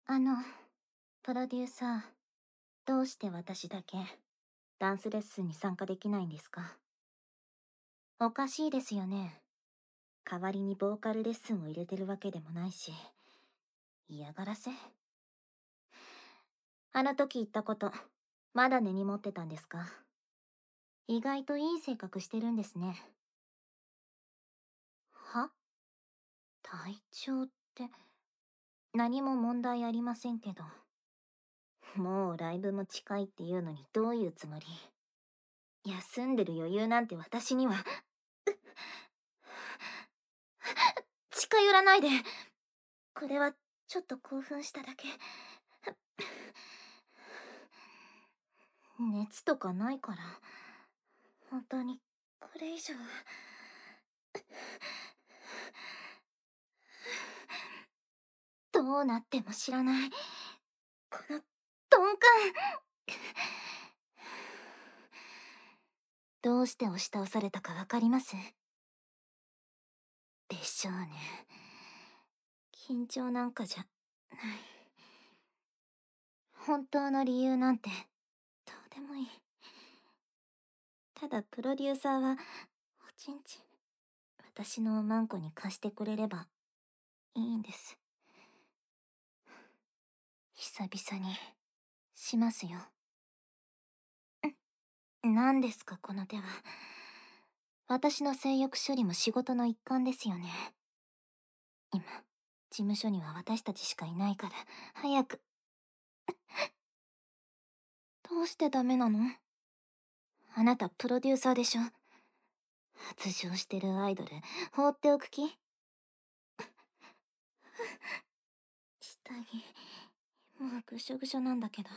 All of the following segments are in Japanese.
あの、プロデューサー、どうして私だけダンスレッスンに参加できないんですか？おかしいですよね。代わりにボーカルレッスンを入れてるわけでもないし、嫌がらせ？あの時言ったこと、まだ根に持ってたんですか？意外といい性格してるんですね。は？体調って、何も問題ありませんけど。もうライブも近いっていうのにどういうつもり？休んでる余裕なんて私には。近寄らないで。これはちょっと興奮しただけ。熱とかないから。本当にこれ以上。どうなっても知らない。この鈍感。どうして押し倒されたかわかります？でしょうね。緊張なんかじゃない。本当の理由なんてどうでもいい。ただプロデューサーはおちんちん私のおまんこに貸してくれればいいんです。久々にしますよ。何ですかこの手は。私の性欲処理も仕事の一環ですよね。今事務所には私たちしかいないから早く。どうしてダメなの？あなたプロデューサーでしょ。発情してるアイドル放っておく気？下着もうぐしょぐしょなんだけど。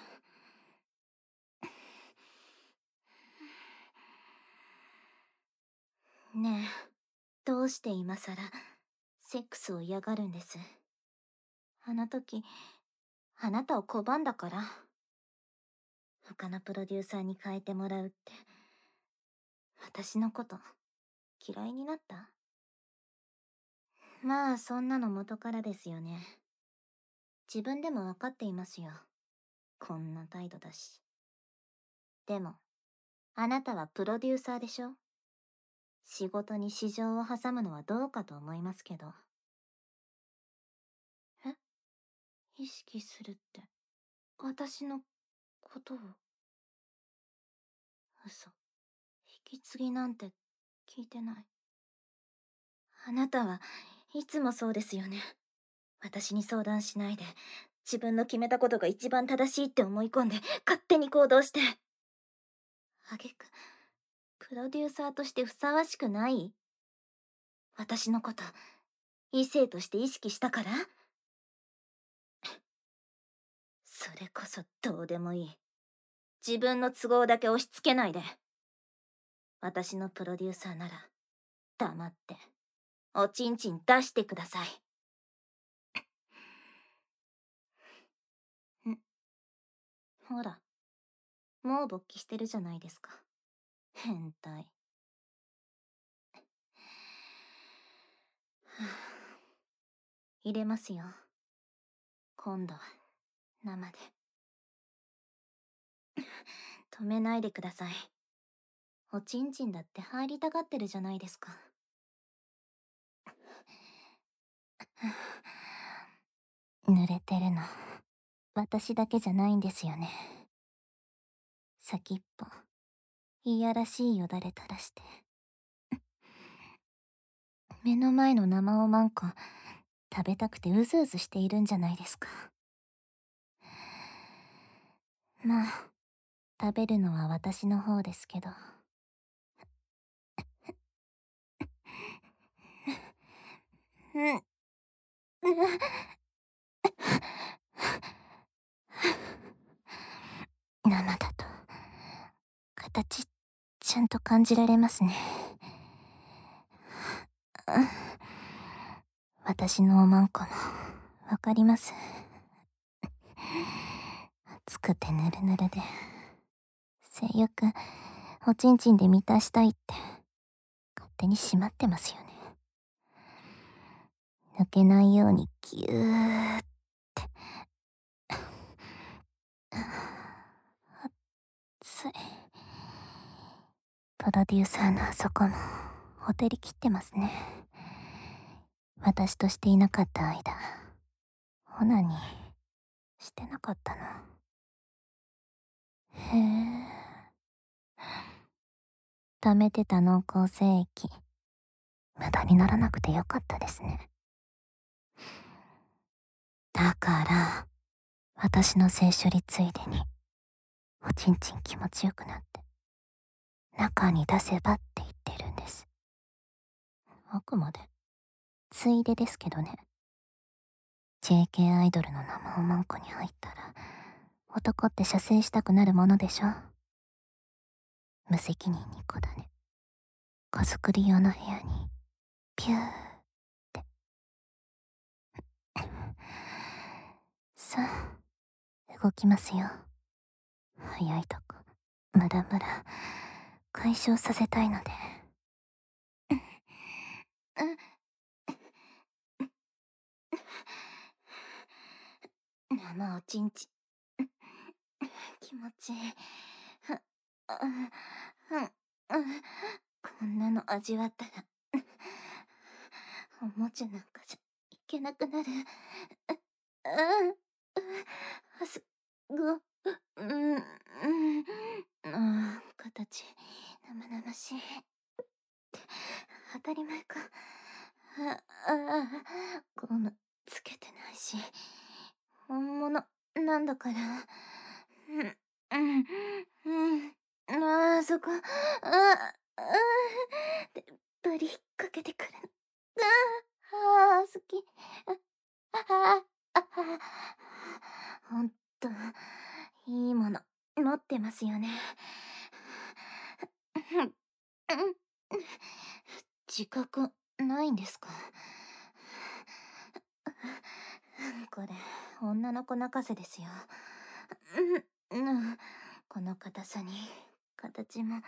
ねえ、どうして今さらセックスを嫌がるんです？あの時あなたを拒んだから。他のプロデューサーに変えてもらうって。私のこと嫌いになった？まあそんなの元からですよね。自分でも分かっていますよ。こんな態度だし。でもあなたはプロデューサーでしょ。仕事に私情を挟むのはどうかと思いますけど。え？意識するって私のことを？嘘。引き継ぎなんて聞いてない。あなたはいつもそうですよね。私に相談しないで、自分の決めたことが一番正しいって思い込んで、勝手に行動して。あげく、プロデューサーとしてふさわしくない？私のこと、異性として意識したから？それこそどうでもいい。自分の都合だけ押し付けないで。私のプロデューサーなら、黙って、おちんちん出してください。ほら、もう勃起してるじゃないですか。変態。入れますよ。今度は生で。止めないでください。おちんちんだって入りたがってるじゃないですか。濡れてるの私だけじゃないんですよね。先っぽいやらしいよだれ垂らして目の前の生おまんこ食べたくてうずうずしているんじゃないですか。まあ食べるのは私の方ですけど。うん。生だと形ちゃんと感じられますね。私のおまんこもわかります。熱くてぬるぬるで性欲おちんちんで満たしたいって勝手に閉まってますよね。抜けないようにギューってプロデューサーのあそこもほてりきってますね。私としていなかった間、オナニーしてなかったの。へえ。溜めてた濃厚精液、無駄にならなくてよかったですね。だから、私の性処理ついでに、おちんちん気持ちよくなって、中に出せばって言ってるんです。あくまで、ついでですけどね。JK アイドルの生おまんこに入ったら、男って射精したくなるものでしょ。無責任にこだね。子作り用の部屋に、ピューって。さあ、動きますよ。早いとこ、ムラムラ、解消させたいので。生おちんちん、気持ちいい。こんなの味わったら、おもちゃなんかじゃいけなくなる。すご、形、生々しい。当たり前か。ゴムつけてないし、本物なんだから。そこ、ぶりかけてくるの。好き。ほんと、いいもの、持ってますよね。自覚ないんですか？これ、女の子泣かせですよ。この硬さに、形も、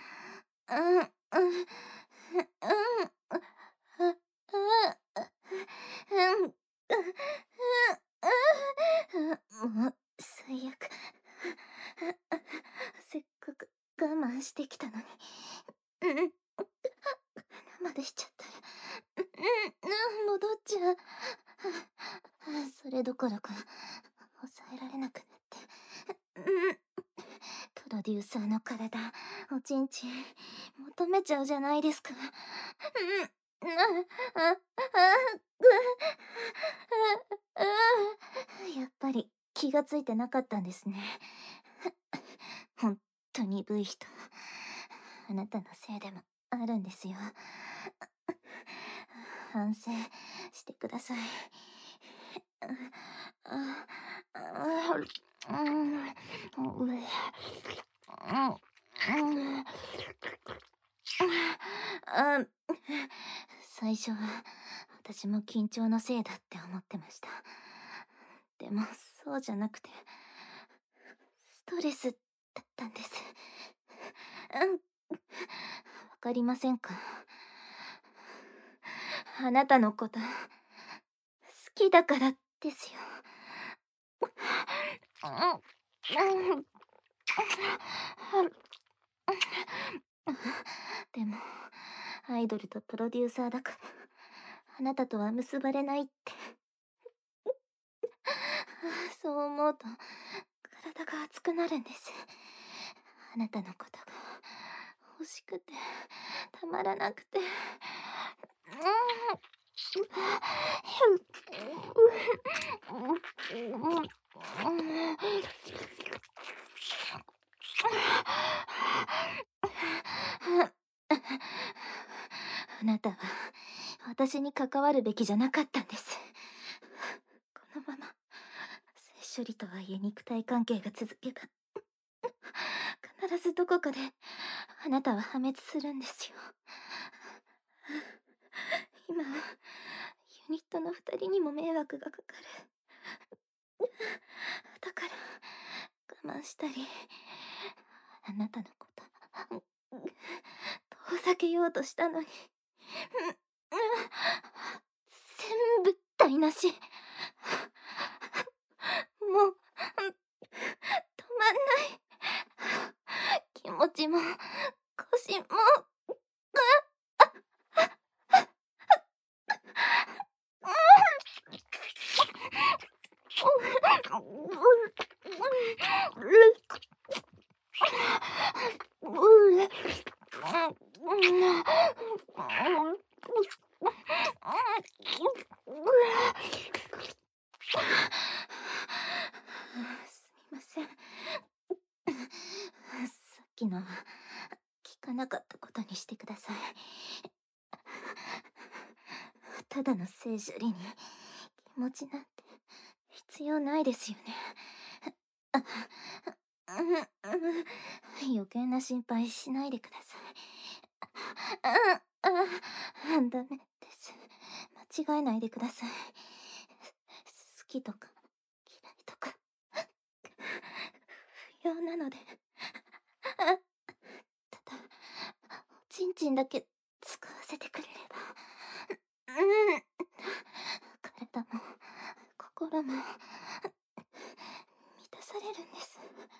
もう、最悪。せっかく我慢してきたのに。生でしちゃったら、戻っちゃう。それどころか、抑えられなくなって。プロデューサーの体、おちんちん、求めちゃうじゃないですか。やっぱり気がついてなかったんですね。ほんと鈍い人。あなたのせいでもあるんですよ。反省してください。最初は私も緊張のせいだって思ってました。でもそうじゃなくて、ストレスだったんです。わかりませんか？あなたのこと好きだからですよ。でもアイドルとプロデューサーだからあなたとは結ばれないって。そう思うと体が熱くなるんです。あなたのことが欲しくてたまらなくて。あなたは私に関わるべきじゃなかったんです。このまま性処理とはいえ肉体関係が続けば必ずどこかであなたは破滅するんですよ。今はユニットの2人にも迷惑がかかる。だから我慢したりあなたのこと遠ざけようとしたのに全部台無し。もう止まんない。気持ちも腰私もすみません。さっきのは聞かなかったことにしてください。ただの聖樹里に気持ちなんて必要ないですよね。余計な心配しないでください。ダメです。間違えないでください。好きとか嫌いとか不要なので。ただ、おちんちんだけ使わせてくれれば。体も心も満たされるんです。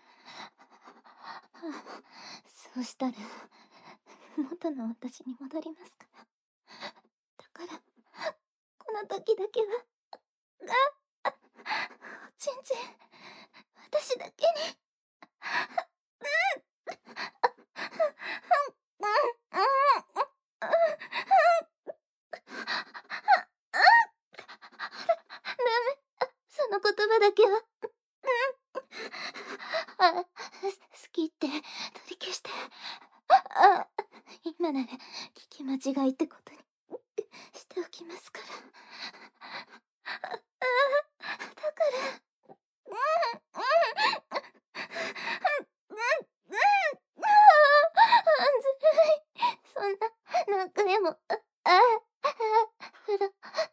そうしたら元の私に戻りますから。だからこの時だけはおちんちん私だけに。その言葉だけは好きって取り消して。今なら聞き間違いってことにしておきますから。だからずるい。そんな何回もプロデュー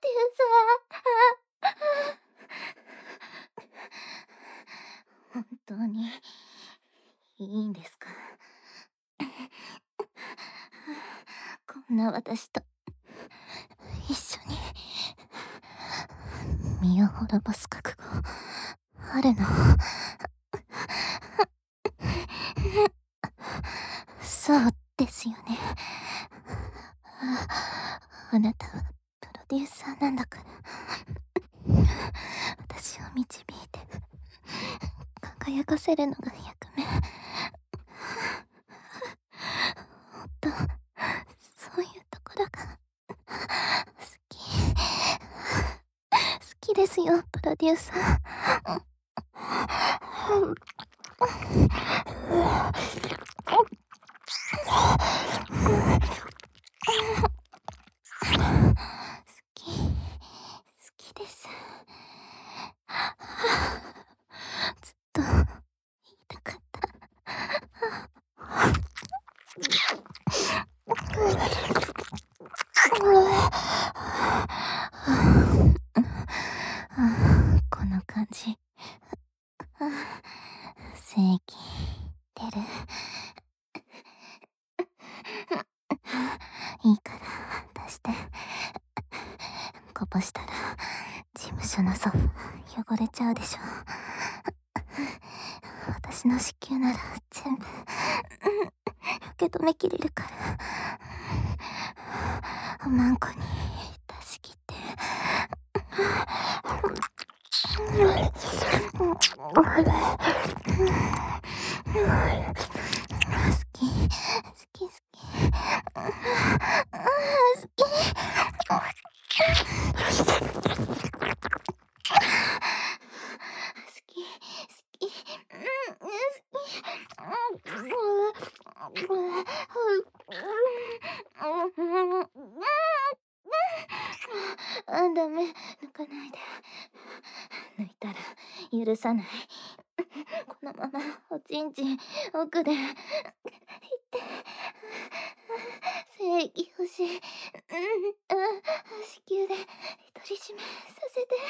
サー。本当にいいんですか？こんな私と一緒に身を滅ぼす覚悟あるの？そうですよね。あなたはプロデューサーなんだから。私を導いて輝かせるのが役目。もっとそういうところが好きですよ、プロデューサー。好きです。ずっと言いたかった。この感じ。正義出る。いいから出して。こぼしたら事務所のソファ汚れちゃうでしょ。私の子宮なら全部受け止めきれるから。おまんこに出し切って。好き。ダメ、抜かないで。抜いたら許さない。このままおちんちん奥でいって正義欲しい。子宮で独り占めさせて。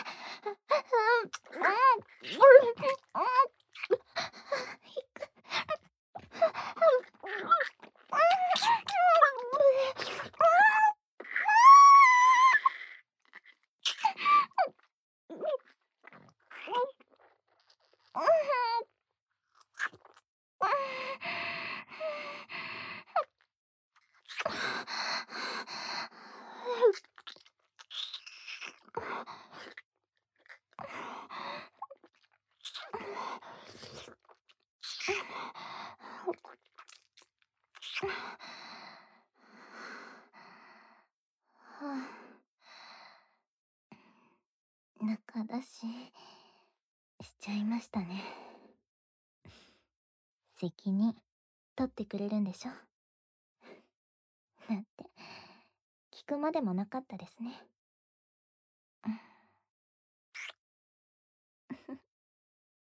話、しちゃいましたね。責任、取ってくれるんでしょ？なんて、聞くまでもなかったですね。